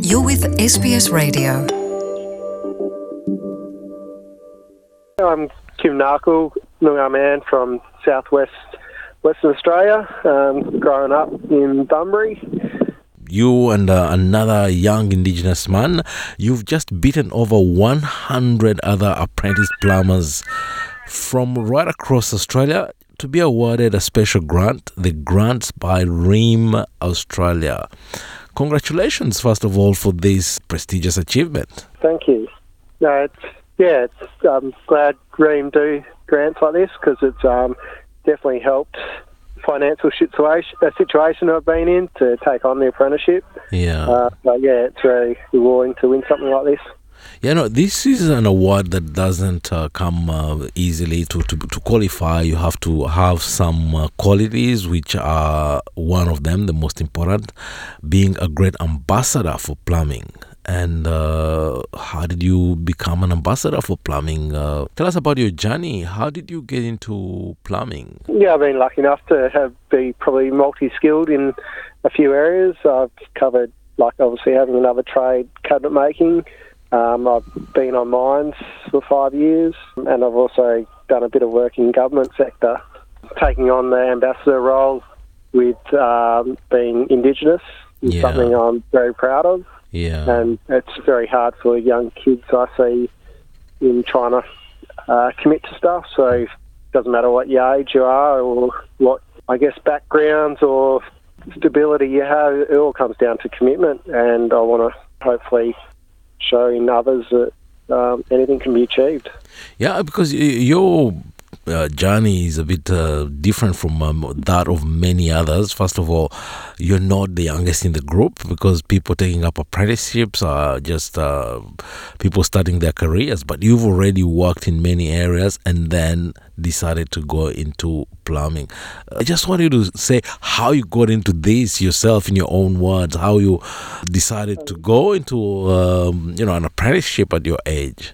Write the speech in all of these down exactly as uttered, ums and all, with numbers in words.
You're with S B S Radio. I'm Kim Narkle, Noongar man from southwest Western Australia, um, growing up in Bunbury. You and uh, another young Indigenous man, you've just beaten over one hundred other apprentice plumbers from right across Australia to be awarded a special grant, the grants by R I M Australia. Congratulations, first of all, for this prestigious achievement. Thank you. No, it's, yeah, it's, I'm glad R I M do grants like this because it's um, definitely helped financial situation, a situation I've been in to take on the apprenticeship. Yeah. Uh, but yeah, it's very rewarding to win something like this. Yeah, no, this is an award that doesn't uh, come uh, easily. To, to to qualify, you have to have some uh, qualities, which are one of them, the most important, being a great ambassador for plumbing. And uh, how did you become an ambassador for plumbing? Uh, tell us about your journey. How did you get into plumbing? Yeah, I've been lucky enough to have be probably multi-skilled in a few areas. I've covered, like, obviously having another trade, cabinet making. Um, I've been on mines for five years, and I've also done a bit of work in government sector, taking on the ambassador role with um, being Indigenous is Yeah. something I'm very proud of. Yeah. And it's very hard for young kids I see in trying to uh, commit to stuff. So it doesn't matter what your age you are or what, I guess, backgrounds or stability you have, it all comes down to commitment. And I want to hopefully show in others that um, anything can be achieved. Yeah, because y- your uh, journey is a bit uh, different from um, that of many others. First of all, you're not the youngest in the group because people taking up apprenticeships are just uh, people starting their careers, but you've already worked in many areas and then decided to go into plumbing. I just want you to say how you got into this yourself in your own words, how you decided to go into um, you know, an apprenticeship at your age.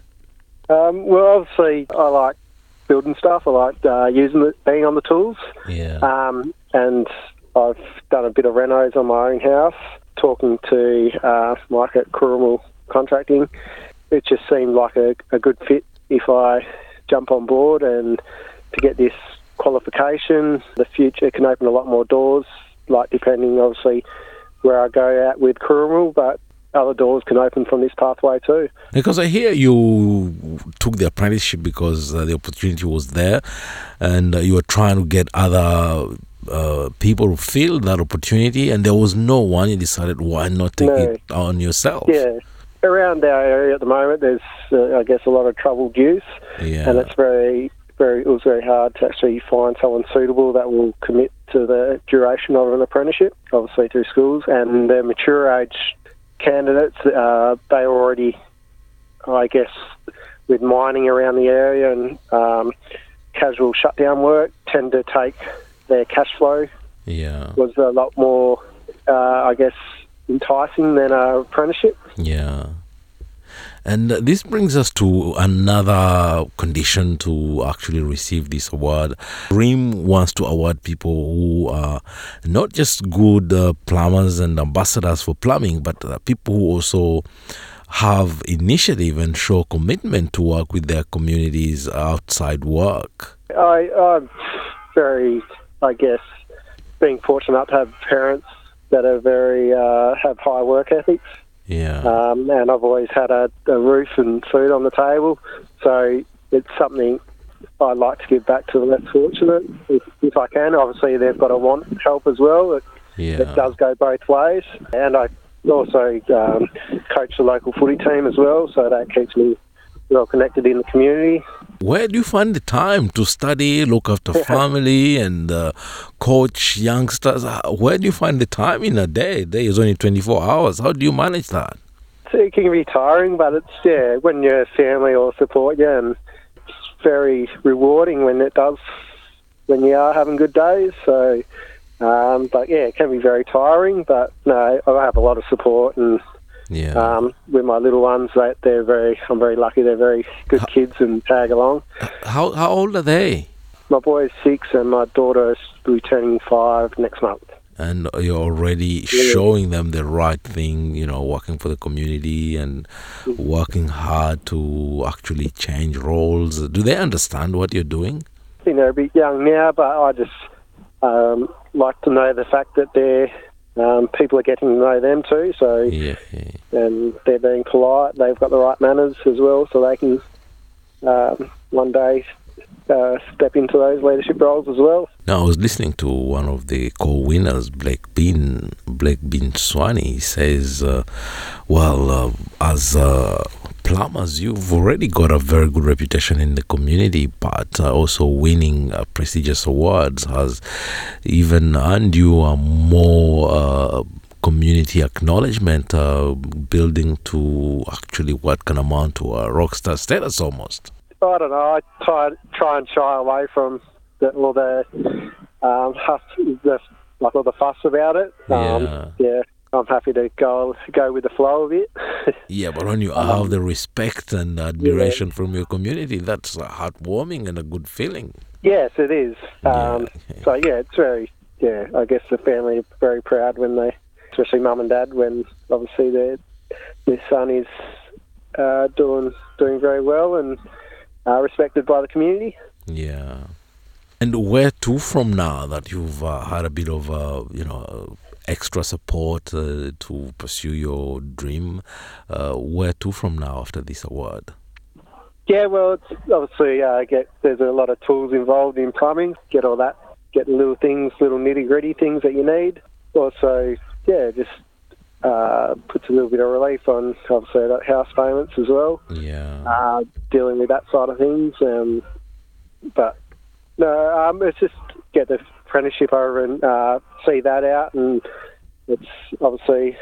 Um, well, obviously, I like building stuff. I like uh, using it, being on the tools. Yeah. Um, and I've done a bit of renos on my own house, talking to uh, Mike at Kurramal Contracting. It just seemed like a, a good fit if I jump on board, and to get this qualification, the future can open a lot more doors, like depending obviously where I go out with Kurramal, but other doors can open from this pathway too. Because I hear you took the apprenticeship because uh, the opportunity was there, and uh, you were trying to get other uh, people to fill that opportunity, and there was no one. You decided, why not take No. it on yourself? Yeah. Around our area at the moment, there's, uh, I guess, a lot of troubled youth, Yeah. and it's very, very, it was very hard to actually find someone suitable that will commit to the duration of an apprenticeship, obviously through schools, and the mature age candidates, uh, they already, I guess, with mining around the area and um, casual shutdown work, tend to take their cash flow Yeah. was a lot more, uh, I guess, enticing than an apprenticeship. Yeah. And uh, this brings us to another condition to actually receive this award. R I M wants to award people who are not just good uh, plumbers and ambassadors for plumbing, but uh, people who also have initiative and show commitment to work with their communities outside work. I, I'm very, I guess, being fortunate to have parents that are very, uh, have high work ethics. Yeah. Um, and I've always had a, a roof and food on the table, so it's something I'd like to give back to the less fortunate if, if I can. Obviously, they've got to want help as well. It, Yeah. it does go both ways. And I also um, coach the local footy team as well, so that keeps me well connected in the community. Where do you find the time to study, look after family, and uh, coach youngsters? Uh, Where do you find the time in a day? A day is only twenty-four hours. How do you manage that? So it can be tiring, but it's, yeah, when your family all support you, and it's very rewarding when it does, when you are having good days. So, um, but yeah, it can be very tiring, but no, I have a lot of support, and Yeah. um, with my little ones, they, they're very, I'm very lucky, they're very good kids and tag along. How how old are they? My boy's six and my daughter will be turning five next month. And you're already Yeah. showing them the right thing, you know, working for the community and working hard to actually change roles. Do they understand what you're doing? I think they're a bit young now, but I just um, like to know the fact that they're um, people are getting to know them too. So Yeah. and they're being polite. They've got the right manners as well, so they can um, one day uh, step into those leadership roles as well. Now, I was listening to one of the co-winners, Blake Bean, Blake Bean Swanee. He says, uh, well, uh, as uh, plumbers, you've already got a very good reputation in the community, but uh, also winning uh, prestigious awards has even earned you a more uh, community acknowledgement, uh, building to actually what can amount to a rock star status almost. I don't know. I try try and shy away from the, all the um, huff, the like all the fuss about it. Um, Yeah. yeah, I'm happy to go go with the flow of it. Yeah, but when you have the respect and admiration from your community, that's uh, heartwarming and a good feeling. Yes, it is. Um, Yeah. So yeah, it's very yeah. I guess the family are very proud when they, especially mum and dad, when obviously their their son is uh, doing doing very well and uh, respected by the community. Yeah. And where to from now that you've uh, had a bit of, uh, you know, extra support uh, to pursue your dream? Uh, where to from now after this award? Yeah, well, it's obviously uh, get there's a lot of tools involved in plumbing. Get all that, get the little things, little nitty gritty things that you need. Also, yeah, just uh, puts a little bit of relief on obviously that house payments as well. Yeah. Uh, dealing with that side of things, um, but no, um, it's just get the apprenticeship over and uh, see that out, and it's obviously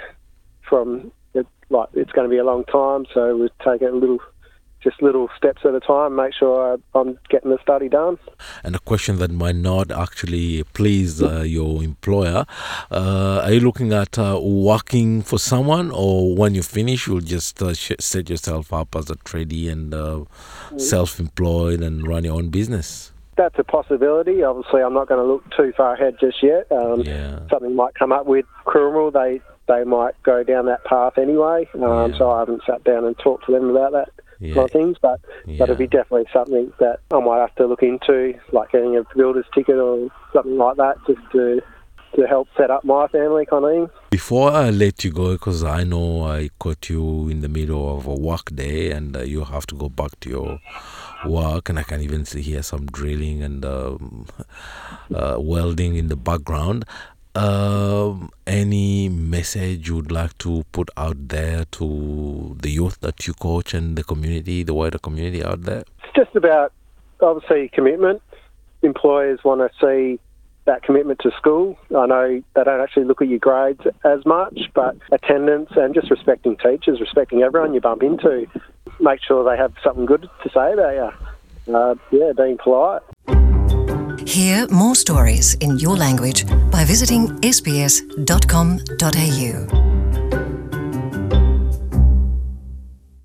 from it, like it's going to be a long time, so we'll take it a little. Just little steps at a time, make sure I'm getting the study done. And a question that might not actually please uh, your employer, uh, are you looking at uh, working for someone, or when you finish, you'll just uh, sh- set yourself up as a tradie and uh, self-employed and run your own business? That's a possibility. Obviously, I'm not going to look too far ahead just yet. Um, Yeah. Something might come up with Kurrumal. They, they might go down that path anyway, um, Yeah. so I haven't sat down and talked to them about that. Yeah. Kind of things, but Yeah. that'll be definitely something that I might have to look into, like getting a builder's ticket or something like that, just to to help set up my family kind of thing. Before I let you go, because I know I caught you in the middle of a work day and uh, you have to go back to your work, and I can even see here some drilling and um, uh, welding in the background. Um, any message you'd like to put out there to the youth that you coach and the community, the wider community out there? It's just about, obviously, commitment. Employers want to see that commitment to school. I know they don't actually look at your grades as much, but attendance and just respecting teachers, respecting everyone you bump into. Make sure they have something good to say about you. Uh, yeah, being polite. Hear more stories in your language by visiting s b s dot com dot a u.